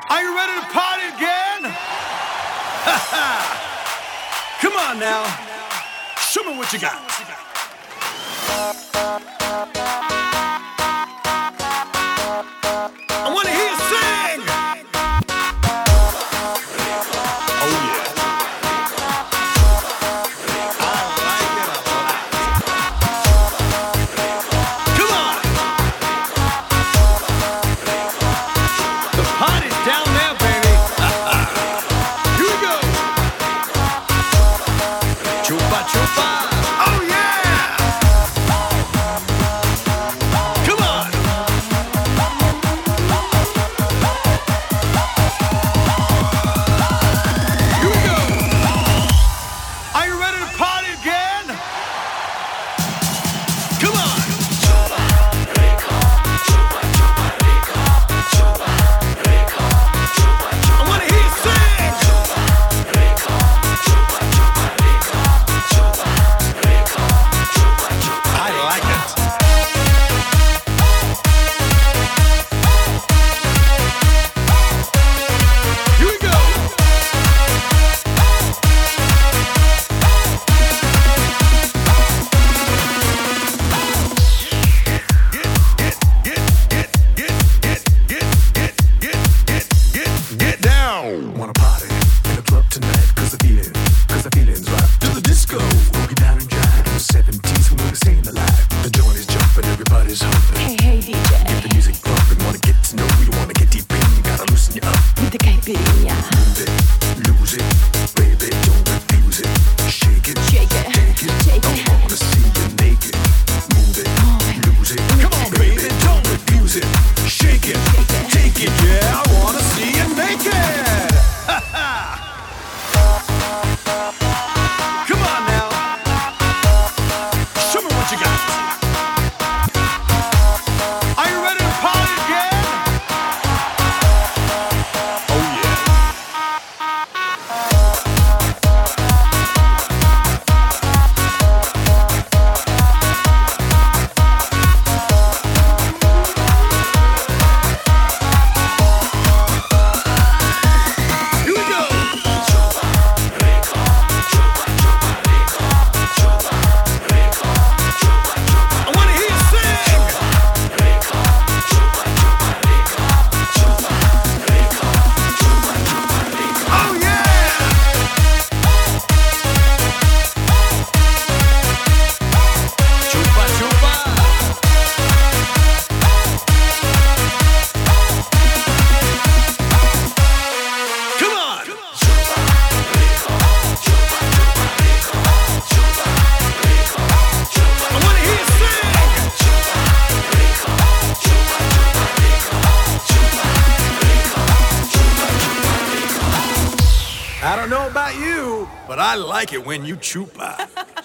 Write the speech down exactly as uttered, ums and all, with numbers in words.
Are you ready to party again? Come on now. Show me what you got. I want to hear you sing. Oh yeah. I like it a lot. Come on. The party's down there, baby. Here we go. Chupa chupa. Oh yeah. Come on. Here we go. Are you ready to party again? Come on. I want to hear you sing. I like it. Here we go. Get down. Wanna party in the club tonight, cause I feel it, cause the feeling's right. To the disco, roll it down and jive. In the seventies when we were staying alive. The joint is jumping, everybody's humping. Hey, hey, D J, Get the music pumping, wanna get to know you, wanna get deep in, gotta loosen you up. with the caipirinha. Move it, lose it, baby, don't refuse it. Shake it, Shake it, take it, take I it. wanna see you naked. Move it, lose it, Come on, baby, don't refuse it. Shake it, take it, Yeah, I wanna see you naked. Come on now. Show me what you got. Are you ready to party again? Oh yeah. Here we go. I wanna hear you sing. Oh yeah. Chupa chupa. Come on. I wanna hear you sing. I don't know about you, but I like it when you chupa.